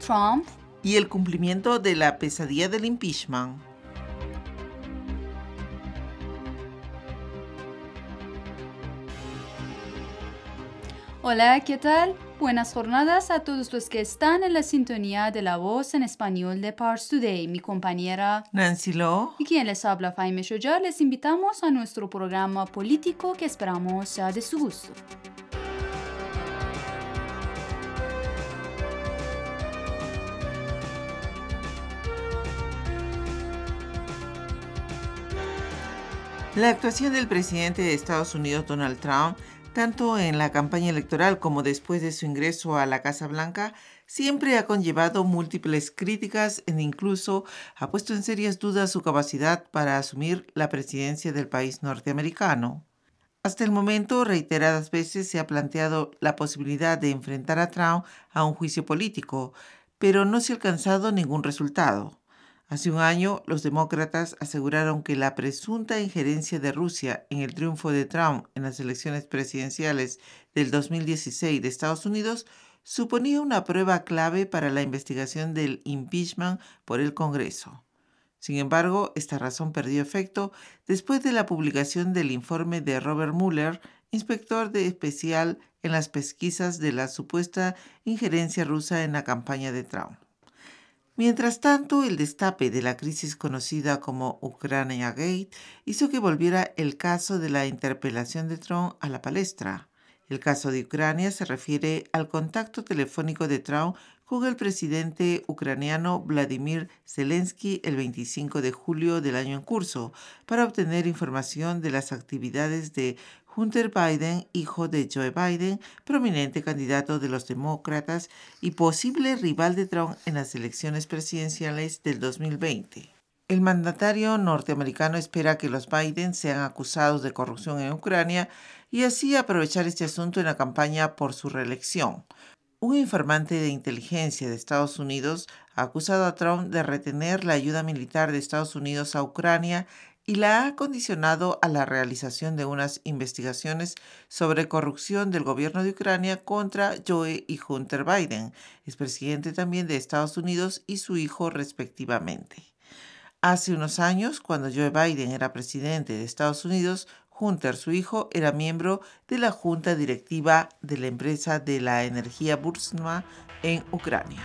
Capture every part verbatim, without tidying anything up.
Trump y el cumplimiento de la pesadilla del impeachment. Hola, ¿qué tal? Buenas jornadas a todos los que están en la sintonía de la voz en español de Pars Today. Mi compañera Nancy Lo y quien les habla, Faime Shoya, les invitamos a nuestro programa político que esperamos sea de su gusto. La actuación del presidente de Estados Unidos, Donald Trump, tanto en la campaña electoral como después de su ingreso a la Casa Blanca, siempre ha conllevado múltiples críticas e incluso ha puesto en serias dudas su capacidad para asumir la presidencia del país norteamericano. Hasta el momento, reiteradas veces se ha planteado la posibilidad de enfrentar a Trump a un juicio político, pero no se ha alcanzado ningún resultado. Hace un año, los demócratas aseguraron que la presunta injerencia de Rusia en el triunfo de Trump en las elecciones presidenciales del dos mil dieciséis de Estados Unidos suponía una prueba clave para la investigación del impeachment por el Congreso. Sin embargo, esta razón perdió efecto después de la publicación del informe de Robert Mueller, inspector de especial en las pesquisas de la supuesta injerencia rusa en la campaña de Trump. Mientras tanto, el destape de la crisis conocida como Ucrania Gate hizo que volviera el caso de la interpelación de Trump a la palestra. El caso de Ucrania se refiere al contacto telefónico de Trump con el presidente ucraniano Vladimir Zelensky el veinticinco de julio del año en curso para obtener información de las actividades de Hunter Biden, hijo de Joe Biden, prominente candidato de los demócratas y posible rival de Trump en las elecciones presidenciales del dos mil veinte. El mandatario norteamericano espera que los Biden sean acusados de corrupción en Ucrania y así aprovechar este asunto en la campaña por su reelección. Un informante de inteligencia de Estados Unidos ha acusado a Trump de retener la ayuda militar de Estados Unidos a Ucrania y la ha condicionado a la realización de unas investigaciones sobre corrupción del gobierno de Ucrania contra Joe y Hunter Biden, expresidente también de Estados Unidos, y su hijo respectivamente. Hace unos años, cuando Joe Biden era presidente de Estados Unidos, Hunter, su hijo, era miembro de la junta directiva de la empresa de la energía Burisma en Ucrania.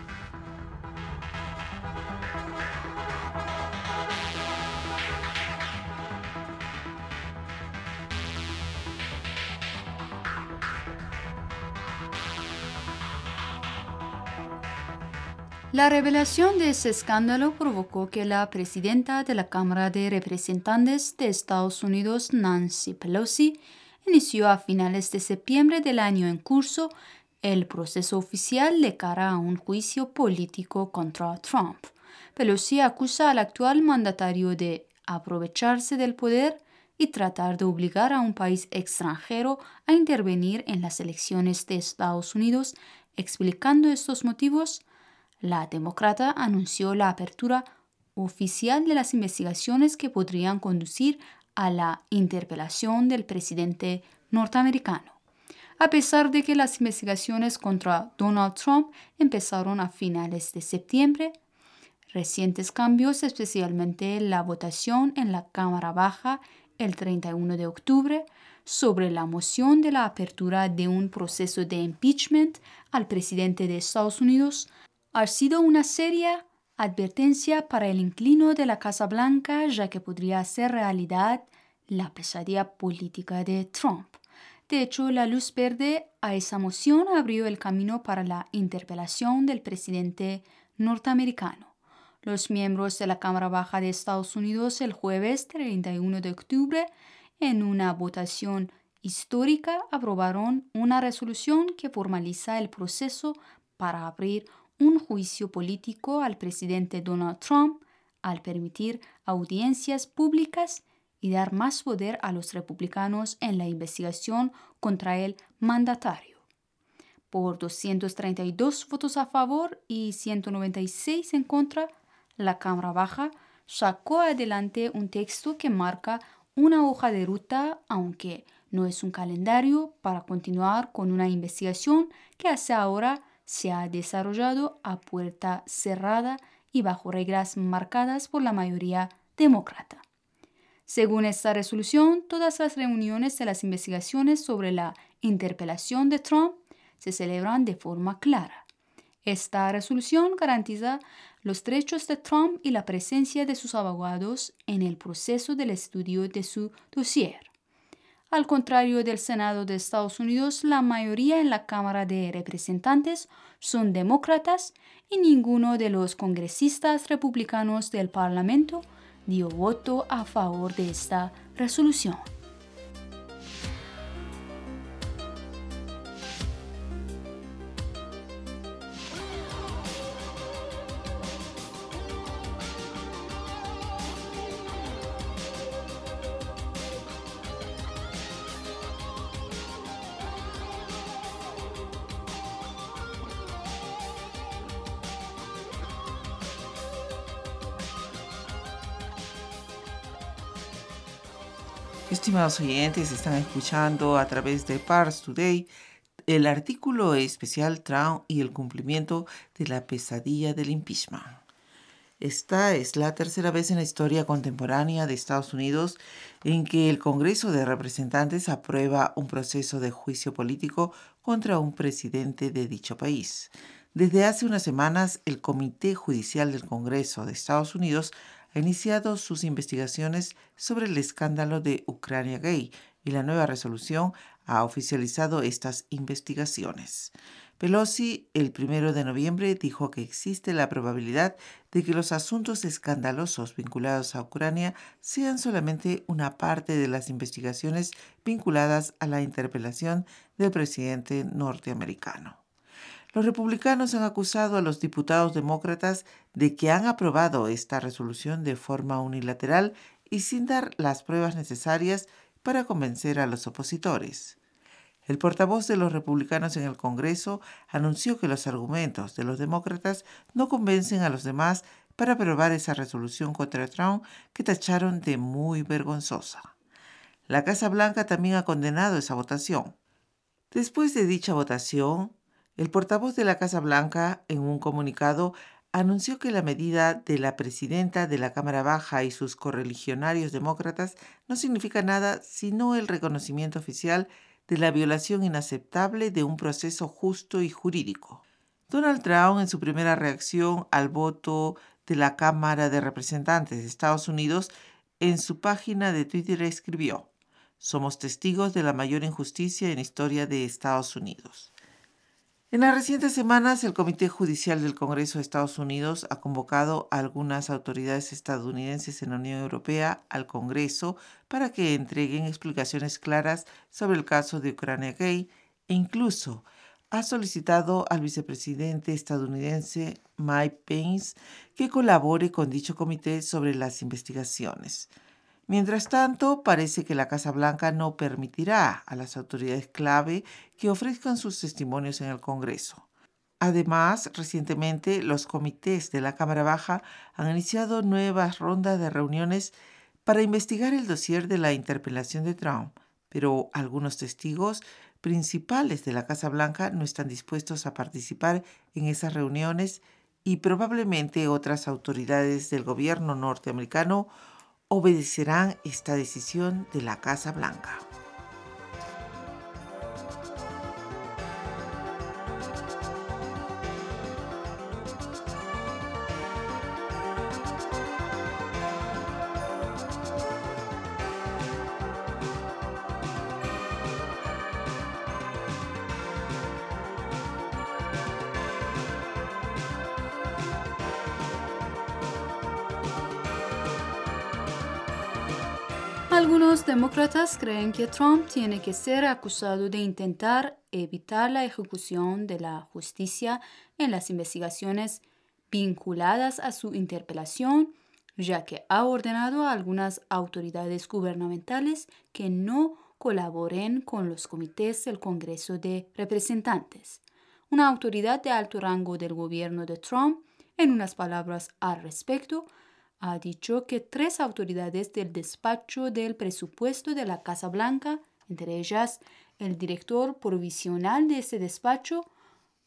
La revelación de ese escándalo provocó que la presidenta de la Cámara de Representantes de Estados Unidos, Nancy Pelosi, inició a finales de septiembre del año en curso el proceso oficial de cara a un juicio político contra Trump. Pelosi acusa al actual mandatario de aprovecharse del poder y tratar de obligar a un país extranjero a intervenir en las elecciones de Estados Unidos. Explicando estos motivos, la demócrata anunció la apertura oficial de las investigaciones que podrían conducir a la interpelación del presidente norteamericano. A pesar de que las investigaciones contra Donald Trump empezaron a finales de septiembre, recientes cambios, especialmente la votación en la Cámara Baja el treinta y uno de octubre sobre la moción de la apertura de un proceso de impeachment al presidente de Estados Unidos, ha sido una seria advertencia para el inquilino de la Casa Blanca, ya que podría hacer realidad la pesadilla política de Trump. De hecho, la luz verde a esa moción abrió el camino para la interpelación del presidente norteamericano. Los miembros de la Cámara Baja de Estados Unidos el jueves treinta y uno de octubre, en una votación histórica, aprobaron una resolución que formaliza el proceso para abrir un juicio político al presidente Donald Trump al permitir audiencias públicas y dar más poder a los republicanos en la investigación contra el mandatario. Por doscientos treinta y dos votos a favor y ciento noventa y seis en contra, la Cámara Baja sacó adelante un texto que marca una hoja de ruta, aunque no es un calendario para continuar con una investigación que hasta ahora se ha desarrollado a puerta cerrada y bajo reglas marcadas por la mayoría demócrata. Según esta resolución, todas las reuniones de las investigaciones sobre la interpelación de Trump se celebran de forma clara. Esta resolución garantiza los derechos de Trump y la presencia de sus abogados en el proceso del estudio de su dossier. Al contrario del Senado de Estados Unidos, la mayoría en la Cámara de Representantes son demócratas y ninguno de los congresistas republicanos del Parlamento dio voto a favor de esta resolución. Estimados oyentes, están escuchando a través de Pars Today el artículo especial Trump y el cumplimiento de la pesadilla del impeachment. Esta es la tercera vez en la historia contemporánea de Estados Unidos en que el Congreso de Representantes aprueba un proceso de juicio político contra un presidente de dicho país. Desde hace unas semanas, el Comité Judicial del Congreso de Estados Unidos ha iniciado sus investigaciones sobre el escándalo de Ucrania Gate y la nueva resolución ha oficializado estas investigaciones. Pelosi, el primero de noviembre, dijo que existe la probabilidad de que los asuntos escandalosos vinculados a Ucrania sean solamente una parte de las investigaciones vinculadas a la interpelación del presidente norteamericano. Los republicanos han acusado a los diputados demócratas de que han aprobado esta resolución de forma unilateral y sin dar las pruebas necesarias para convencer a los opositores. El portavoz de los republicanos en el Congreso anunció que los argumentos de los demócratas no convencen a los demás para aprobar esa resolución contra Trump que tacharon de muy vergonzosa. La Casa Blanca también ha condenado esa votación. Después de dicha votación, el portavoz de la Casa Blanca, en un comunicado, anunció que la medida de la presidenta de la Cámara Baja y sus correligionarios demócratas no significa nada sino el reconocimiento oficial de la violación inaceptable de un proceso justo y jurídico. Donald Trump, en su primera reacción al voto de la Cámara de Representantes de Estados Unidos, en su página de Twitter escribió: «Somos testigos de la mayor injusticia en la historia de Estados Unidos». En las recientes semanas, el Comité Judicial del Congreso de Estados Unidos ha convocado a algunas autoridades estadounidenses en la Unión Europea al Congreso para que entreguen explicaciones claras sobre el caso de Ucrania Gate e incluso ha solicitado al vicepresidente estadounidense Mike Pence que colabore con dicho comité sobre las investigaciones. Mientras tanto, parece que la Casa Blanca no permitirá a las autoridades clave que ofrezcan sus testimonios en el Congreso. Además, recientemente los comités de la Cámara Baja han iniciado nuevas rondas de reuniones para investigar el dossier de la interpelación de Trump, pero algunos testigos principales de la Casa Blanca no están dispuestos a participar en esas reuniones y probablemente otras autoridades del gobierno norteamericano obedecerán esta decisión de la Casa Blanca. Algunos demócratas creen que Trump tiene que ser acusado de intentar evitar la ejecución de la justicia en las investigaciones vinculadas a su interpelación, ya que ha ordenado a algunas autoridades gubernamentales que no colaboren con los comités del Congreso de Representantes. Una autoridad de alto rango del gobierno de Trump, en unas palabras al respecto, ha dicho que tres autoridades del despacho del presupuesto de la Casa Blanca, entre ellas el director provisional de ese despacho,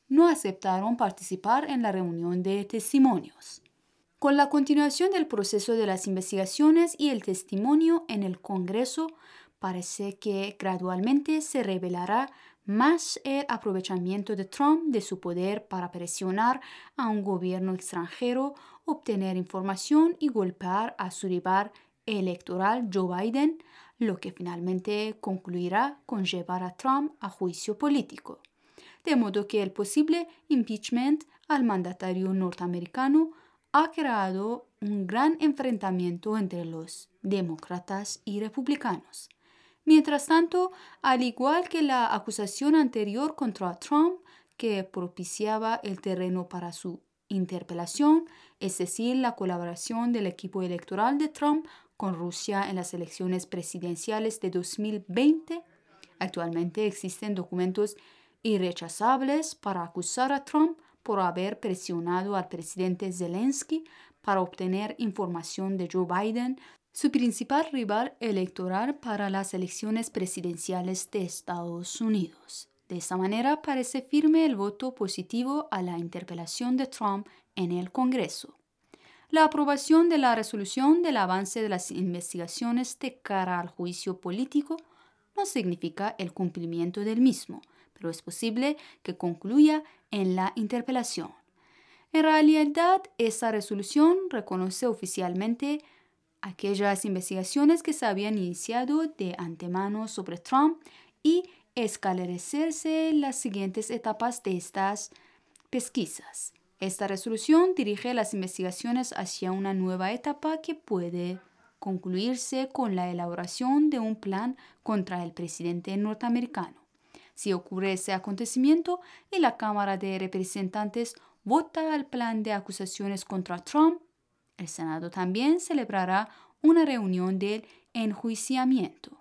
no aceptaron participar en la reunión de testimonios. Con la continuación del proceso de las investigaciones y el testimonio en el Congreso, parece que gradualmente se revelará más el aprovechamiento de Trump de su poder para presionar a un gobierno extranjero, obtener información y golpear a su rival electoral Joe Biden, lo que finalmente concluirá con llevar a Trump a juicio político. De modo que el posible impeachment al mandatario norteamericano ha creado un gran enfrentamiento entre los demócratas y republicanos. Mientras tanto, al igual que la acusación anterior contra Trump, que propiciaba el terreno para su interpelación, es decir, la colaboración del equipo electoral de Trump con Rusia en las elecciones presidenciales de dos mil veinte, actualmente existen documentos irrechazables para acusar a Trump por haber presionado al presidente Zelensky para obtener información de Joe Biden, su principal rival electoral para las elecciones presidenciales de Estados Unidos. De esta manera parece firme el voto positivo a la interpelación de Trump en el Congreso. La aprobación de la resolución del avance de las investigaciones de cara al juicio político no significa el cumplimiento del mismo, pero es posible que concluya en la interpelación. En realidad, esta resolución reconoce oficialmente aquellas investigaciones que se habían iniciado de antemano sobre Trump y esclarecerse las siguientes etapas de estas pesquisas. Esta resolución dirige las investigaciones hacia una nueva etapa que puede concluirse con la elaboración de un plan contra el presidente norteamericano. Si ocurre ese acontecimiento y la Cámara de Representantes vota el plan de acusaciones contra Trump, el Senado también celebrará una reunión del enjuiciamiento.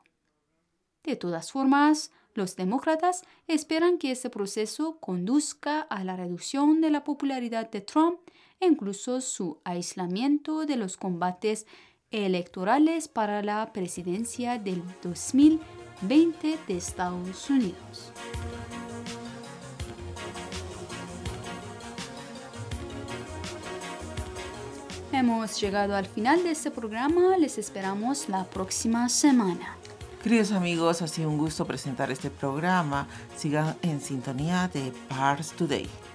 De todas formas, los demócratas esperan que este proceso conduzca a la reducción de la popularidad de Trump e incluso su aislamiento de los combates electorales para la presidencia del dos mil veinte de Estados Unidos. Hemos llegado al final de este programa. Les esperamos la próxima semana. Queridos amigos, ha sido un gusto presentar este programa. Sigan en sintonía de Pars Today.